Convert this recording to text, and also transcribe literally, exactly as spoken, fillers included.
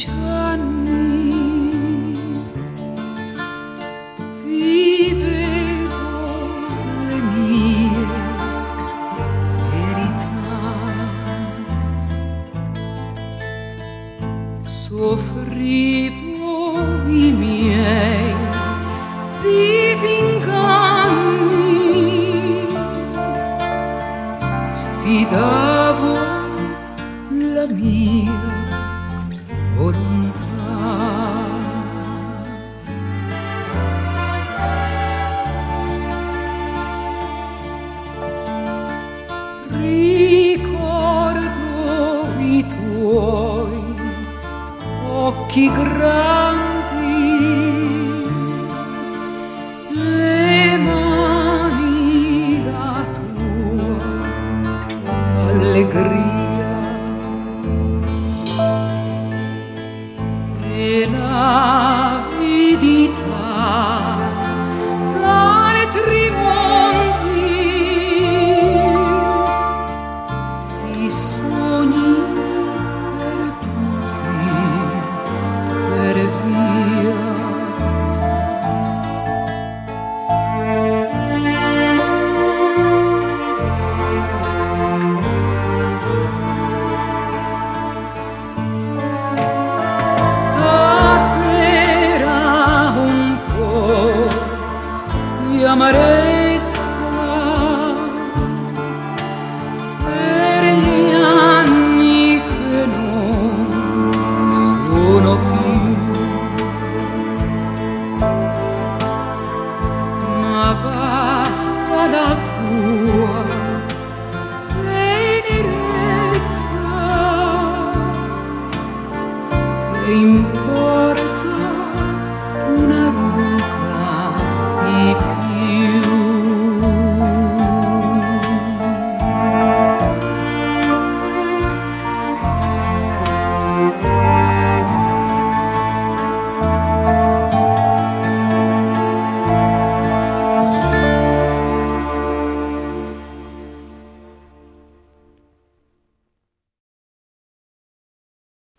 quindici anni vivevo le mie verità, soffrivo i miei disinganni, sfidavo la mia volontà. Ricordo i tuoi occhi grandi, le mani, la tua allegria e l'avidità d'altri mondi, i sogni perduti per via. Stasera un po' di amarezza per gli anni che non sono più, ma basta la tua tenerezza, che importa